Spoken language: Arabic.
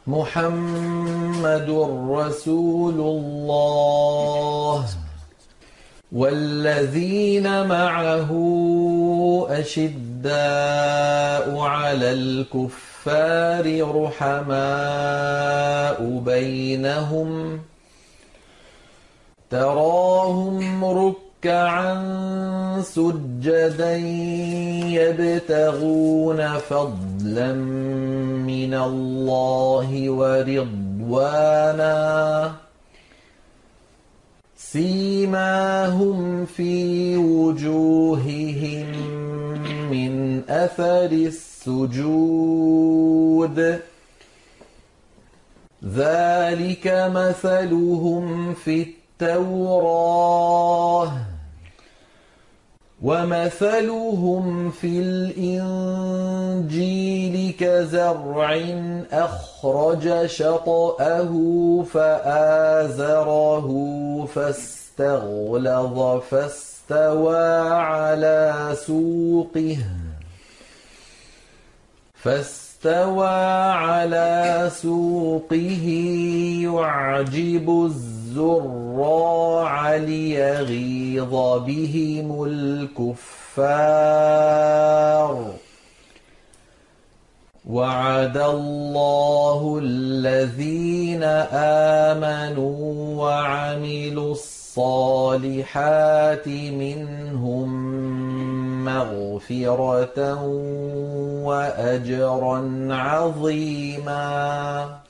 محمد رسول الله والذين معه أشداء على الكفار رحماء بينهم تراهم ركعا سجدا يبتغون فضلا من الله ورضوانا سيماهم في وجوههم من أثر السجود ذلك مثلهم في التوراة ومثلهم في الإنجيل كزرع أخرج شطأه فآزره فاستغلظ فاستوى على سوقه يعجب الزراع ليغيظ بهم الكفار وعد الله الذين آمنوا وعملوا الصالحات منهم مغفرة وأجرا عظيما